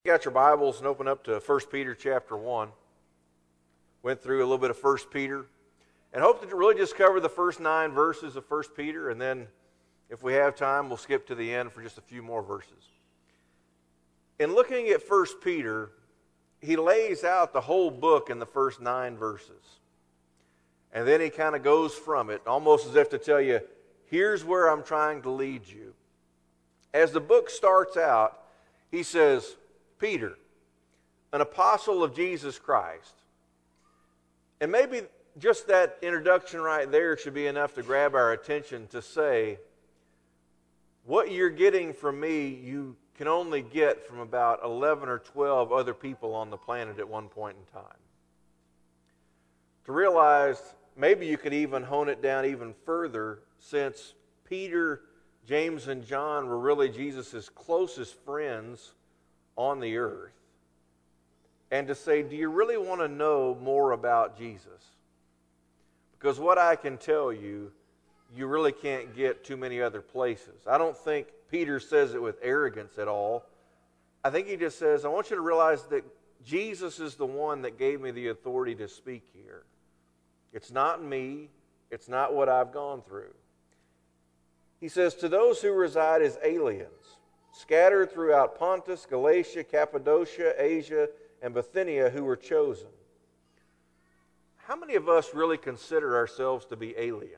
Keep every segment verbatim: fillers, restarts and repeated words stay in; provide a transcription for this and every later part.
Got your Bibles and open up to First Peter chapter one. Went through a little bit of First Peter and hope to really just cover the first nine verses of First Peter, and then if we have time, we'll skip to the end for just a few more verses. In looking at First Peter, he lays out the whole book in the first nine verses. And then he kind of goes from it, almost as if to tell you, here's where I'm trying to lead you. As the book starts out, he says, Peter, an apostle of Jesus Christ. And maybe just that introduction right there should be enough to grab our attention to say, what you're getting from me, you can only get from about eleven or twelve other people on the planet at one point in time. To realize, maybe you could even hone it down even further, since Peter, James, and John were really Jesus' closest friends on the earth. And to say, do you really want to know more about Jesus? Because what I can tell you, you really can't get too many other places. I don't think Peter says it with arrogance at all. I think he just says, I want you to realize that Jesus is the one that gave me the authority to speak here. It's not me. It's not what I've gone through. He says, to those who reside as aliens, scattered throughout Pontus, Galatia, Cappadocia, Asia, and Bithynia, who were chosen. How many of us really consider ourselves to be aliens?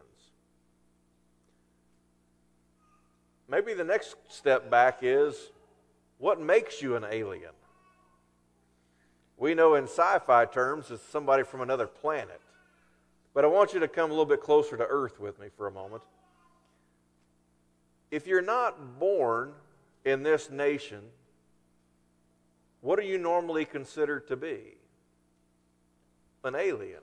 Maybe the next step back is, what makes you an alien? We know in sci-fi terms it's somebody from another planet. But I want you to come a little bit closer to Earth with me for a moment. If you're not born in this nation, what are you normally considered to be? An alien.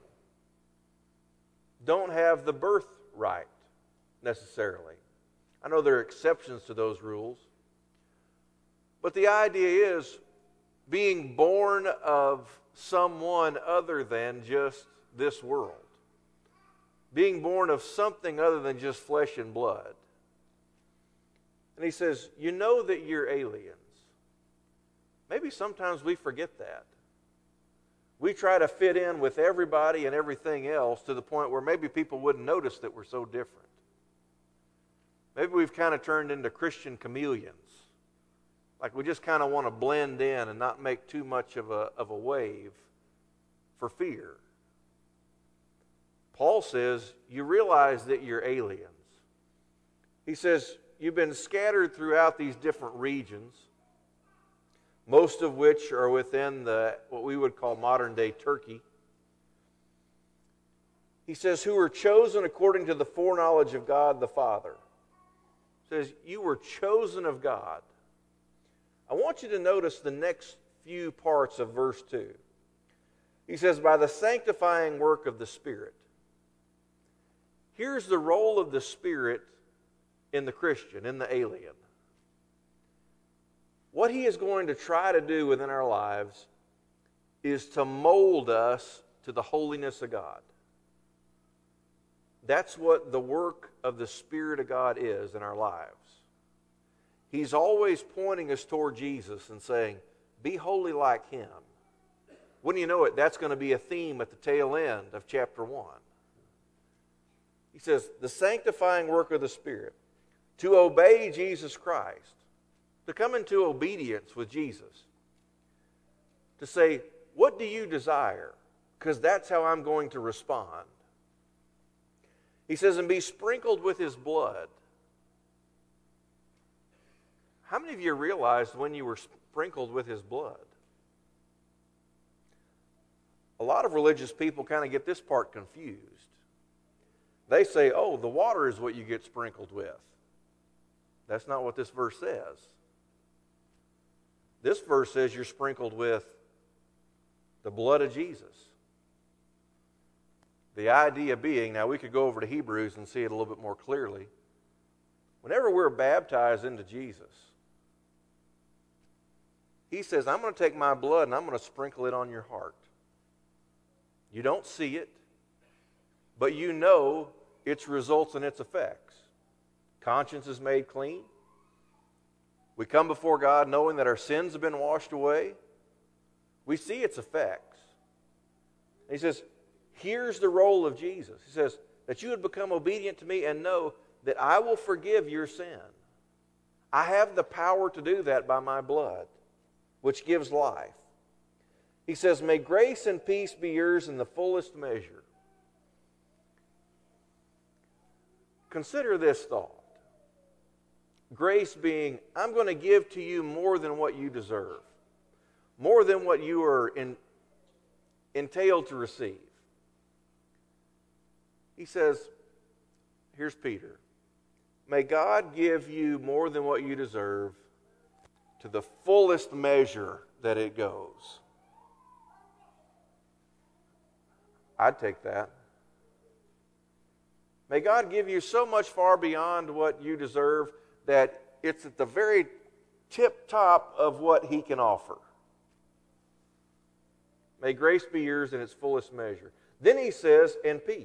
Don't have the birthright necessarily. I know there are exceptions to those rules. But the idea is being born of someone other than just this world. Being born of something other than just flesh and blood. And he says, you know that you're aliens. Maybe sometimes we forget that. We try to fit in with everybody and everything else to the point where maybe people wouldn't notice that we're so different. Maybe we've kind of turned into Christian chameleons. Like we just kind of want to blend in and not make too much of a, of a wave for fear. Paul says, you realize that you're aliens. He says, you've been scattered throughout these different regions, most of which are within the what we would call modern-day Turkey. He says, who were chosen according to the foreknowledge of God the Father. He says, you were chosen of God. I want you to notice the next few parts of verse two. He says, by the sanctifying work of the Spirit. Here's the role of the Spirit in the Christian, in the alien. What he is going to try to do within our lives is to mold us to the holiness of God. That's what the work of the Spirit of God is in our lives. He's always pointing us toward Jesus and saying, be holy like Him. Wouldn't you know it, that's going to be a theme at the tail end of chapter one. He says, the sanctifying work of the Spirit, to obey Jesus Christ, to come into obedience with Jesus, to say, what do you desire? Because that's how I'm going to respond. He says, and be sprinkled with His blood. How many of you realized when you were sprinkled with His blood? A lot of religious people kind of get this part confused. They say, oh, the water is what you get sprinkled with. That's not what this verse says. This verse says you're sprinkled with the blood of Jesus. The idea being, now we could go over to Hebrews and see it a little bit more clearly. Whenever we're baptized into Jesus, He says, I'm going to take my blood and I'm going to sprinkle it on your heart. You don't see it, but you know its results and its effects. Conscience is made clean. We come before God knowing that our sins have been washed away. We see its effects. And he says, here's the role of Jesus. He says, that you would become obedient to me and know that I will forgive your sin. I have the power to do that by my blood, which gives life. He says, may grace and peace be yours in the fullest measure. Consider this thought. Grace being, I'm going to give to you more than what you deserve, more than what you are in, entailed to receive. He says, here's Peter. May God give you more than what you deserve to the fullest measure that it goes. I'd take that. May God give you so much far beyond what you deserve that it's at the very tip top of what He can offer. May grace be yours in its fullest measure. Then he says, and peace.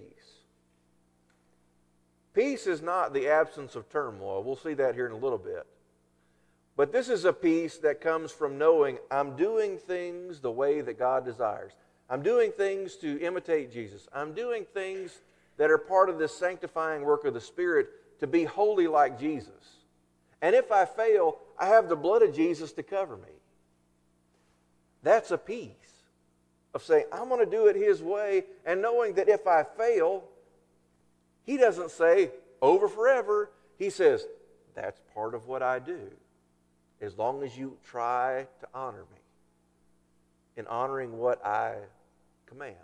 Peace is not the absence of turmoil. We'll see that here in a little bit. But this is a peace that comes from knowing I'm doing things the way that God desires. I'm doing things to imitate Jesus. I'm doing things that are part of this sanctifying work of the Spirit to be holy like Jesus. And if I fail, I have the blood of Jesus to cover me. That's a peace of saying, I'm going to do it His way, and knowing that if I fail, He doesn't say, over forever. He says, that's part of what I do, as long as you try to honor me in honoring what I command.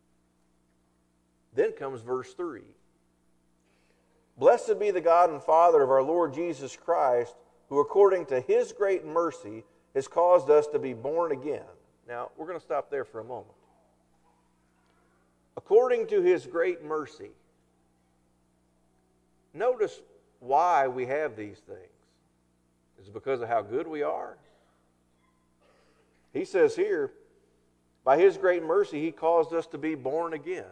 Then comes verse three. Blessed be the God and Father of our Lord Jesus Christ, who according to His great mercy has caused us to be born again. Now, we're going to stop there for a moment. According to His great mercy. Notice why we have these things. Is it because of how good we are? He says here, by His great mercy, He caused us to be born again.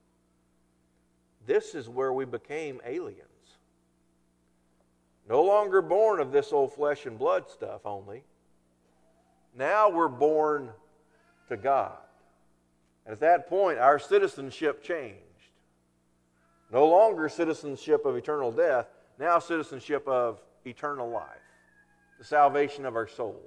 This is where we became aliens. No longer born of this old flesh and blood stuff only. Now we're born to God. And at that point, our citizenship changed. No longer citizenship of eternal death, now citizenship of eternal life. The salvation of our souls.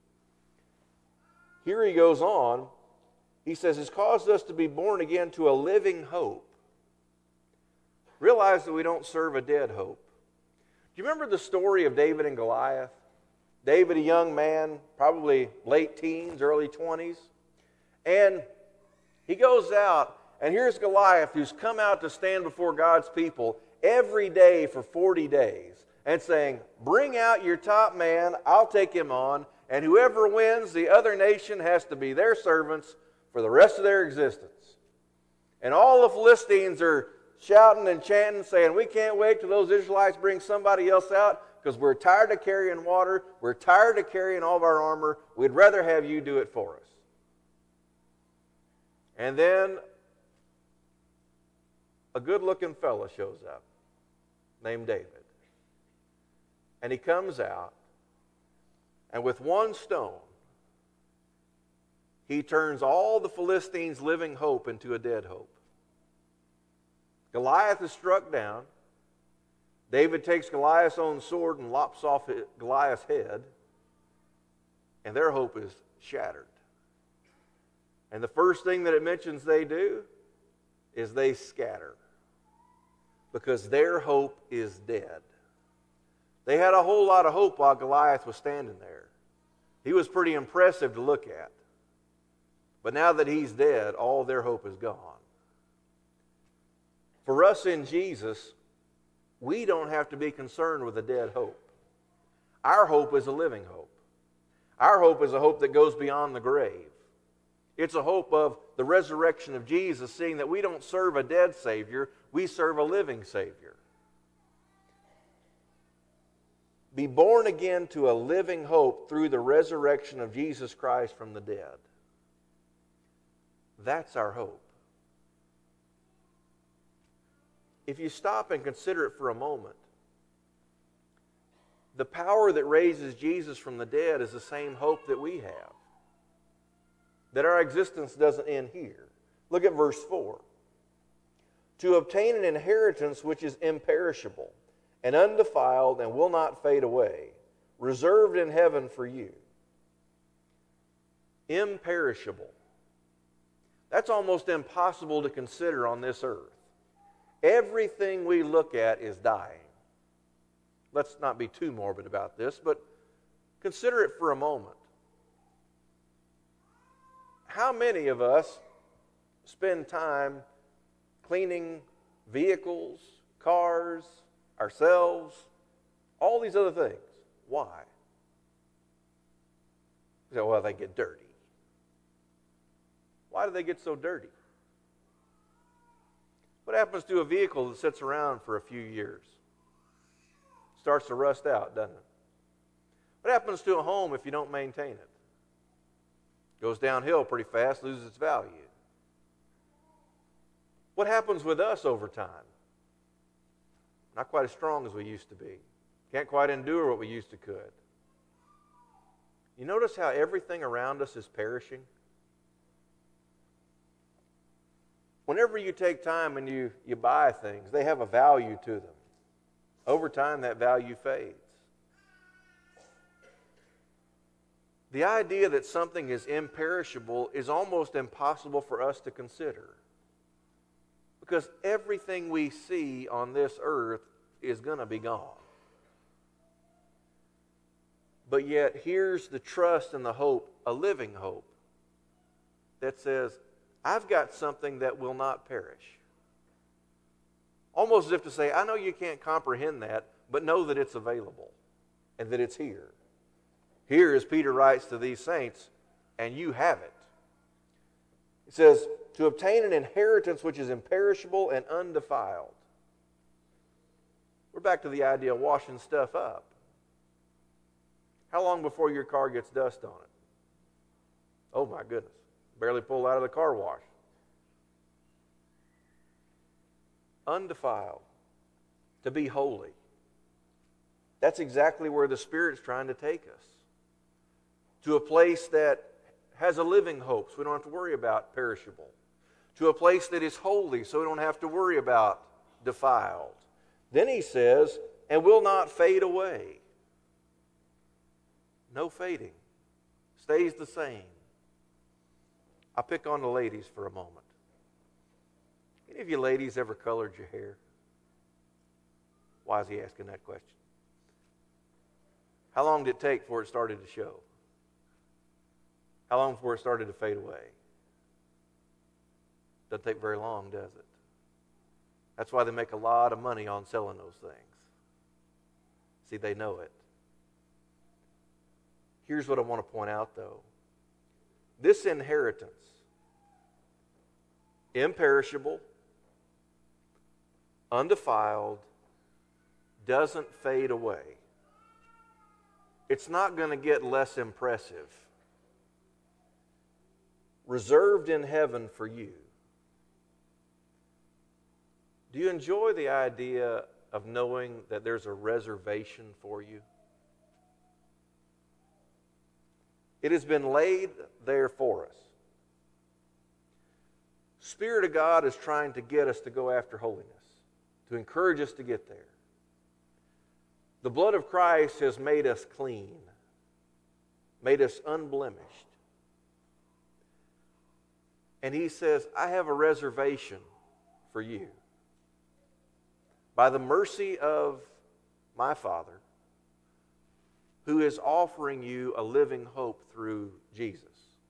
Here he goes on. He says, it's caused us to be born again to a living hope. Realize that we don't serve a dead hope. Do you remember the story of David and Goliath? David, a young man, probably late teens, early twenties. And he goes out, and here's Goliath, who's come out to stand before God's people every day for forty days and saying, bring out your top man, I'll take him on, and whoever wins, the other nation has to be their servants for the rest of their existence. And all the Philistines are shouting and chanting, saying, we can't wait till those Israelites bring somebody else out because we're tired of carrying water, we're tired of carrying all of our armor, we'd rather have you do it for us. And then a good-looking fellow shows up named David. And he comes out, and with one stone, he turns all the Philistines' living hope into a dead hope. Goliath is struck down. David takes Goliath's own sword and lops off Goliath's head, and their hope is shattered. And the first thing that it mentions they do is they scatter, because their hope is dead. They had a whole lot of hope while Goliath was standing there. He was pretty impressive to look at. But now that he's dead, all their hope is gone. For us in Jesus, we don't have to be concerned with a dead hope. Our hope is a living hope. Our hope is a hope that goes beyond the grave. It's a hope of the resurrection of Jesus, seeing that we don't serve a dead Savior, we serve a living Savior. Be born again to a living hope through the resurrection of Jesus Christ from the dead. That's our hope. If you stop and consider it for a moment, The power that raises Jesus from the dead is the same hope that we have. That our existence doesn't end here. Look at verse four. To obtain an inheritance which is imperishable and undefiled and will not fade away, reserved in heaven for you. Imperishable. That's almost impossible to consider on this earth. Everything we look at is dying. Let's not be too morbid about this, but consider it for a moment. How many of us spend time cleaning vehicles, cars, ourselves, all these other things? Why? You say, well, they get dirty. Why do they get so dirty? What happens to a vehicle that sits around for a few years? Starts to rust out, doesn't it? What happens to a home if you don't maintain it? Goes downhill pretty fast, loses its value. What happens with us over time? Not quite as strong as we used to be. Can't quite endure what we used to could. You notice how everything around us is perishing? Whenever you take time and you, you buy things, they have a value to them. Over time, that value fades. The idea that something is imperishable is almost impossible for us to consider. Because everything we see on this earth is going to be gone. But yet, here's the trust and the hope, a living hope, that says, I've got something that will not perish. Almost as if to say, I know you can't comprehend that, but know that it's available and that it's here. Here, as Peter writes to these saints, and you have it. He says, to obtain an inheritance which is imperishable and undefiled. We're back to the idea of washing stuff up. How long before your car gets dust on it? Oh my goodness. Barely pulled out of the car wash. Undefiled. To be holy. That's exactly where the Spirit's trying to take us. To a place that has a living hope, so we don't have to worry about perishable. To a place that is holy, so we don't have to worry about defiled. Then he says, and will not fade away. No fading. Stays the same. I'll pick on the ladies for a moment. Any of you ladies ever colored your hair? Why is he asking that question? How long did it take before it started to show? How long before it started to fade away? Doesn't take very long, does it? That's why they make a lot of money on selling those things. See, they know it. Here's what I want to point out, though. This inheritance, imperishable, undefiled, doesn't fade away. It's not going to get less impressive. Reserved in heaven for you. Do you enjoy the idea of knowing that there's a reservation for you? It has been laid there for us. Spirit of God is trying to get us to go after holiness, to encourage us to get there. The blood of Christ has made us clean, made us unblemished. And he says, I have a reservation for you. By the mercy of my Father, who is offering you a living hope through Jesus.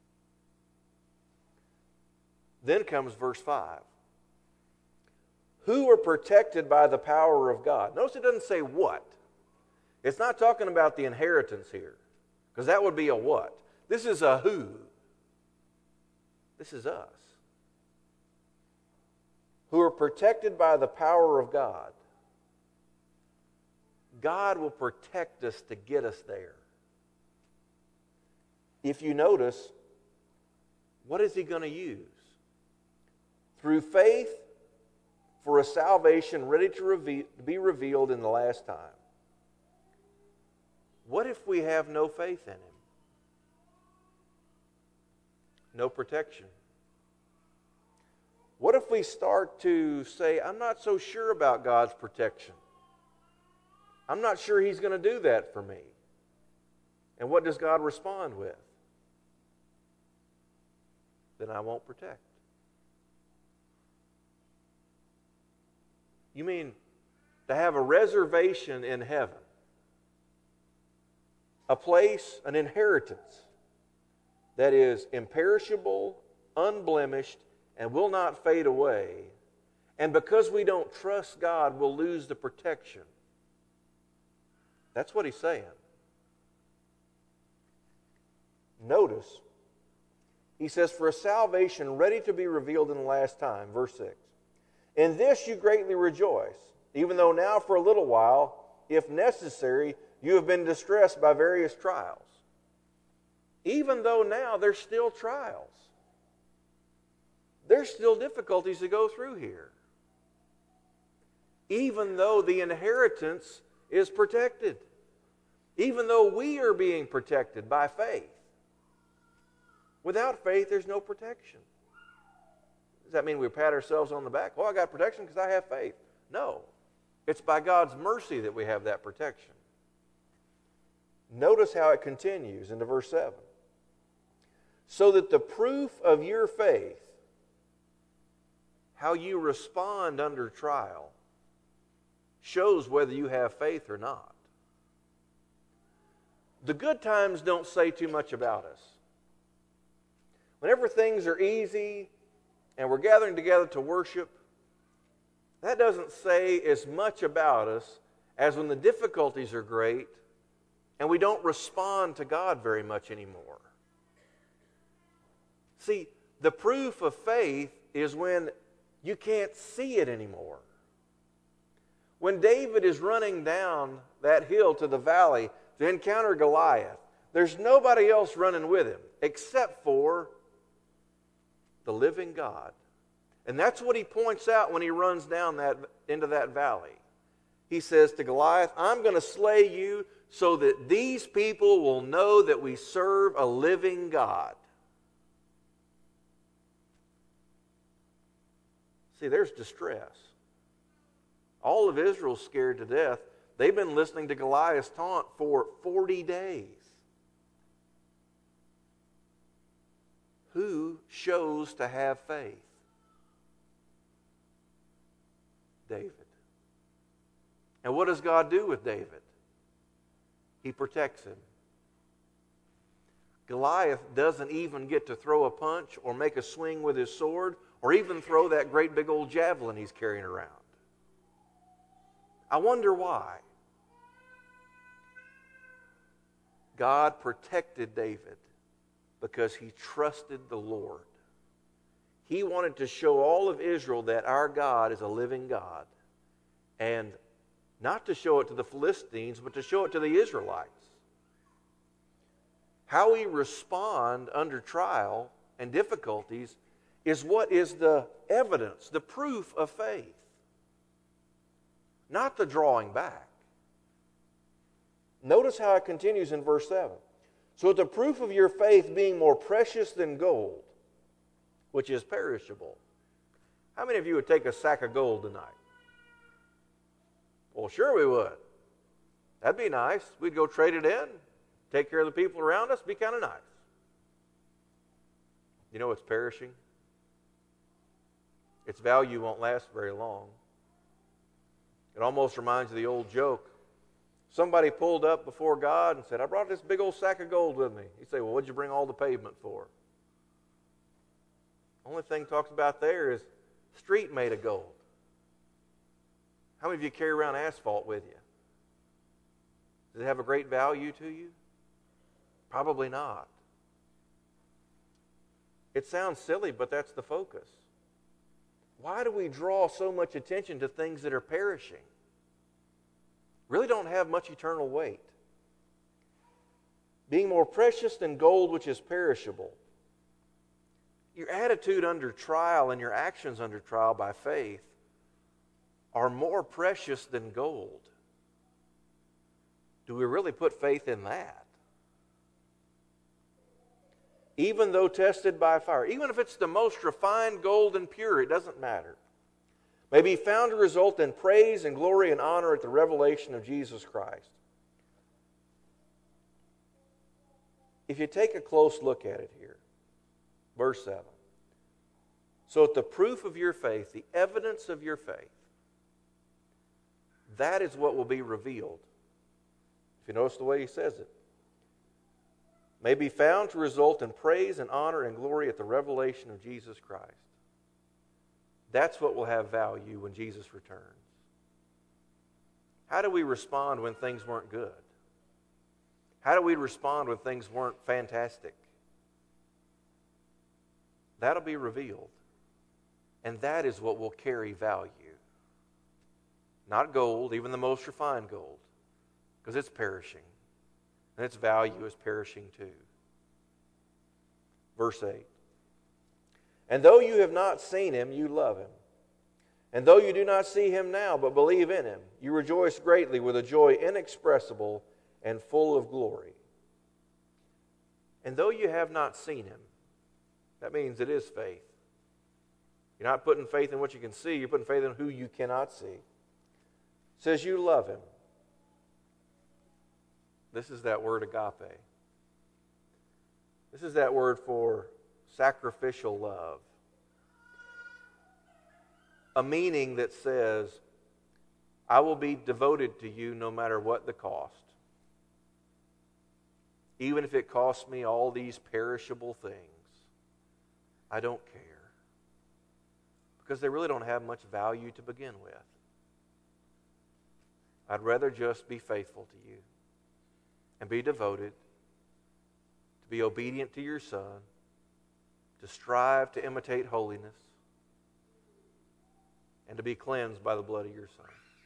Then comes verse five. Who are protected by the power of God. Notice it doesn't say what. It's not talking about the inheritance here, because that would be a what. This is a who. This is us. Who are protected by the power of God. God will protect us to get us there. If you notice, what is he going to use? Through faith for a salvation ready to, reve- to be revealed in the last time. What if we have no faith in Him? No protection. What if we start to say, I'm not so sure about God's protection. I'm not sure He's going to do that for me. And what does God respond with? Then I won't protect. You mean to have a reservation in heaven, a place, an inheritance that is imperishable, unblemished, and will not fade away, and because we don't trust God, we'll lose the protection. That's what He's saying. Notice, He says, for a salvation ready to be revealed in the last time, verse six. In this you greatly rejoice, even though now for a little while, if necessary, you have been distressed by various trials. Even though now there's still trials. There's still difficulties to go through here. Even though the inheritance is protected. Even though we are being protected by faith. Without faith, there's no protection. Does that mean we pat ourselves on the back? Well, I got protection because I have faith. No. It's by God's mercy that we have that protection. Notice how it continues into verse seven. So that the proof of your faith, how you respond under trial, shows whether you have faith or not. The good times don't say too much about us. Whenever things are easy and we're gathering together to worship, that doesn't say as much about us as when the difficulties are great and we don't respond to God very much anymore. See, the proof of faith is when you can't see it anymore. When David is running down that hill to the valley to encounter Goliath, there's nobody else running with him except for the living God. And that's what he points out when he runs down that into that valley. He says to Goliath, I'm going to slay you so that these people will know that we serve a living God. See, there's distress. All of Israel's scared to death. They've been listening to Goliath's taunt for forty days. Who shows to have faith? David. And what does God do with David? He protects him. Goliath doesn't even get to throw a punch or make a swing with his sword or even throw that great big old javelin he's carrying around. I wonder why. God protected David because he trusted the Lord. He wanted to show all of Israel that our God is a living God. And not to show it to the Philistines, but to show it to the Israelites. How we respond under trial and difficulties is what is the evidence, the proof of faith. Not the drawing back. Notice how it continues in verse seven. So the proof of your faith being more precious than gold, which is perishable. How many of you would take a sack of gold tonight? Well, sure we would. That'd be nice. We'd go trade it in, take care of the people around us, be kind of nice. You know it's perishing? Its value won't last very long. It almost reminds of the old joke. Somebody pulled up before God and said, I brought this big old sack of gold with me. He'd say, well, what'd you bring all the pavement for? Only thing talks about there is street made of gold. How many of you carry around asphalt with you? Does it have a great value to you? Probably not. It sounds silly, but that's the focus. Why do we draw so much attention to things that are perishing? Really don't have much eternal weight. Being more precious than gold which is perishable. Your attitude under trial and your actions under trial by faith are more precious than gold. do we really put faith in that? Even though tested by fire, even if it's the most refined gold and pure, it doesn't matter. May be found to result in praise and glory and honor at the revelation of Jesus Christ. If you take a close look at it here, verse seven. So at the proof of your faith, the evidence of your faith, that is what will be revealed. If you notice the way he says it. May be found to result in praise and honor and glory at the revelation of Jesus Christ. That's what will have value when Jesus returns. How do we respond when things weren't good? How do we respond when things weren't fantastic? That'll be revealed. And that is what will carry value. Not gold, even the most refined gold, because it's perishing. And its value is perishing too. Verse eight. And though you have not seen him, you love him. And though you do not see him now, but believe in him, you rejoice greatly with a joy inexpressible and full of glory. And though you have not seen him, that means it is faith. You're not putting faith in what you can see, you're putting faith in who you cannot see. It says you love him. This is that word agape. This is that word for sacrificial love. A meaning that says, I will be devoted to you no matter what the cost. Even if it costs me all these perishable things, I don't care. Because they really don't have much value to begin with. I'd rather just be faithful to you and be devoted, to be obedient to your Son, to strive to imitate holiness, and to be cleansed by the blood of your Son.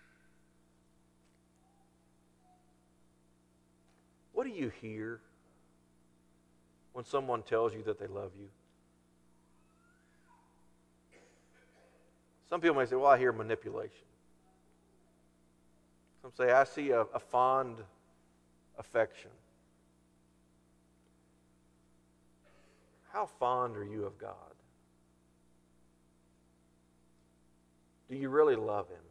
What do you hear when someone tells you that they love you? Some people may say, well, I hear manipulation. Some say, I see a, a fond affection. How fond are you of God? Do you really love him?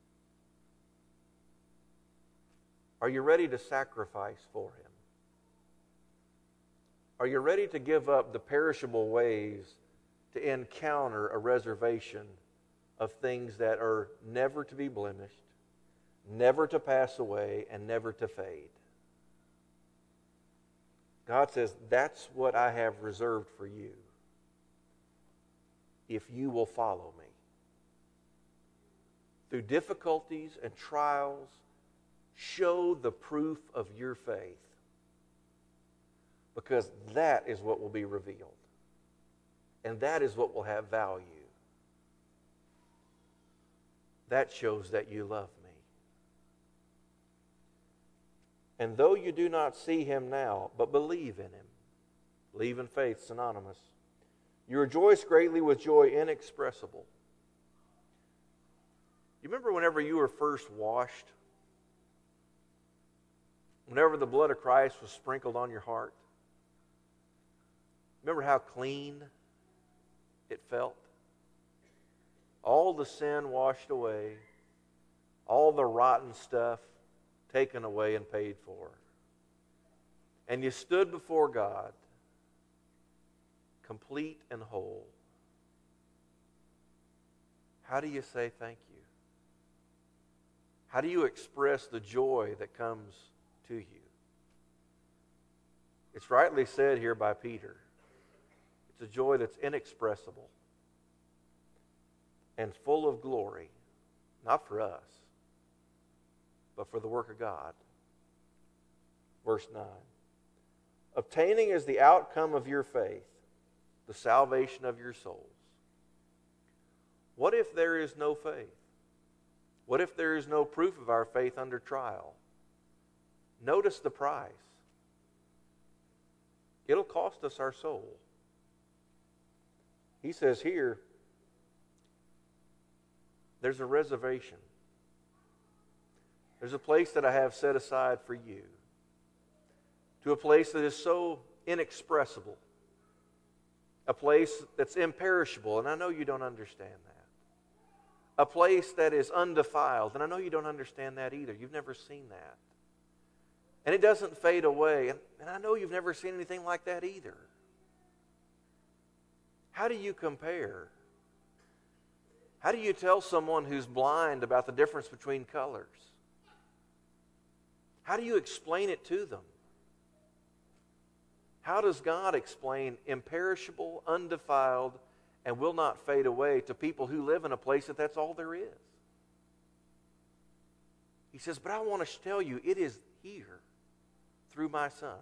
Are you ready to sacrifice for him? Are you ready to give up the perishable ways to encounter a reservation of things that are never to be blemished, never to pass away, and never to fade? God says, that's what I have reserved for you if you will follow me. Through difficulties and trials, show the proof of your faith, because that is what will be revealed. And that is what will have value. That shows that you love me. And though you do not see him now, but believe in him, believe in faith, synonymous, you rejoice greatly with joy inexpressible. You remember whenever you were first washed? Whenever the blood of Christ was sprinkled on your heart? Remember how clean it felt? All the sin washed away, all the rotten stuff taken away and paid for. And you stood before God, complete and whole. How do you say thank you? How do you express the joy that comes to you? It's rightly said here by Peter. It's a joy that's inexpressible and full of glory, not for us, but for the work of God. Verse nine. Obtaining as the outcome of your faith the salvation of your souls. What if there is no faith? What if there is no proof of our faith under trial? Notice the price. It'll cost us our soul. He says here, there's a reservation. There's a place that I have set aside for you. To a place that is so inexpressible. A place that's imperishable, and I know you don't understand that. A place that is undefiled, and I know you don't understand that either. You've never seen that. And it doesn't fade away, and, and I know you've never seen anything like that either. How do you compare? How do you tell someone who's blind about the difference between colors? How do you explain it to them? How does God explain imperishable, undefiled, and will not fade away to people who live in a place that that's all there is? He says, but I want to tell you, it is here through my Son.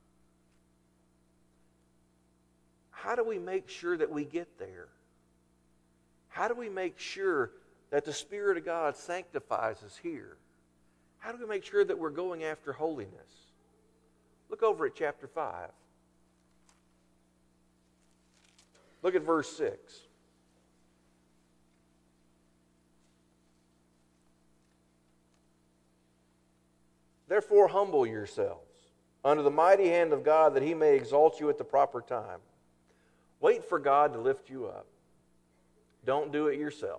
How do we make sure that we get there? How do we make sure that the Spirit of God sanctifies us here? How do we make sure that we're going after holiness? Look over at chapter five. Look at verse six. Therefore humble yourselves under the mighty hand of God, that He may exalt you at the proper time. Wait for God to lift you up. Don't do it yourself.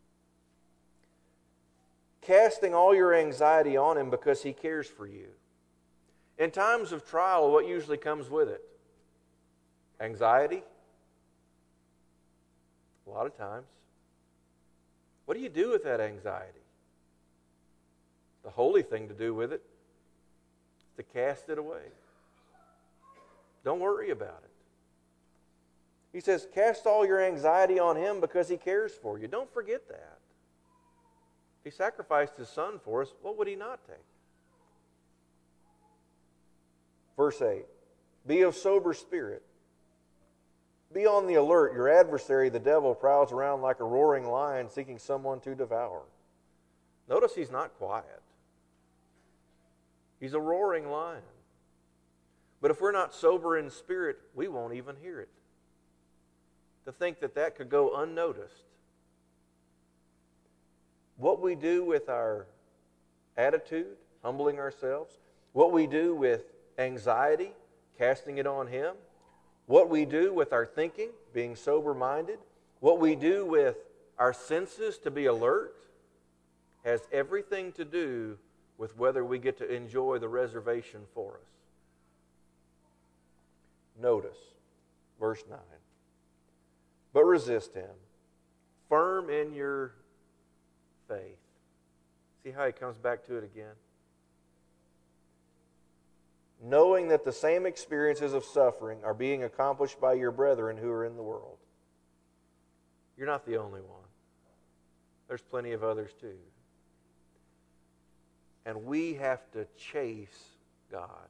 Casting all your anxiety on Him because He cares for you. In times of trial, what usually comes with it? Anxiety. A lot of times. What do you do with that anxiety? The holy thing to do with it is to cast it away. Don't worry about it. He says, cast all your anxiety on Him because He cares for you. Don't forget that. He sacrificed His Son for us. What would He not take? Verse eight. Be of sober spirit. Be on the alert. Your adversary, the devil, prowls around like a roaring lion seeking someone to devour. Notice he's not quiet. He's a roaring lion. But if we're not sober in spirit, we won't even hear it. To think that that could go unnoticed. What we do with our attitude, humbling ourselves, what we do with anxiety, casting it on Him, what we do with our thinking, being sober-minded, what we do with our senses to be alert, has everything to do with whether we get to enjoy the reservation for us. Notice, verse nine. But resist him, firm in your faith. See how he comes back to it again? Knowing that the same experiences of suffering are being accomplished by your brethren who are in the world. You're not the only one. There's plenty of others too. And we have to chase God.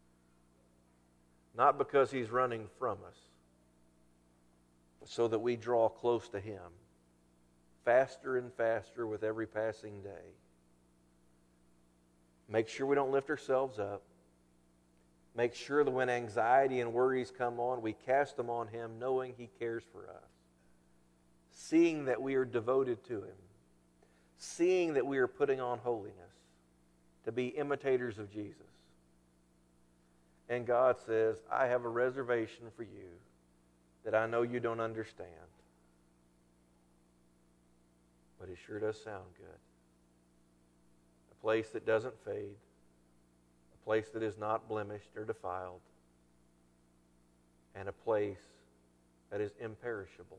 Not because He's running from us, but so that we draw close to Him faster and faster with every passing day. Make sure we don't lift ourselves up. Make sure that when anxiety and worries come on, we cast them on Him, knowing He cares for us. Seeing that we are devoted to Him. Seeing that we are putting on holiness to be imitators of Jesus. And God says, I have a reservation for you that I know you don't understand. But it sure does sound good. A place that doesn't fade. A place that is not blemished or defiled. And a place that is imperishable.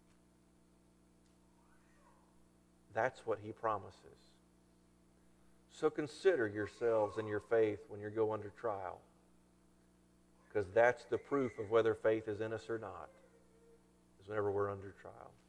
That's what He promises. So consider yourselves and your faith when you go under trial. Because that's the proof of whether faith is in us or not, is whenever we're under trial.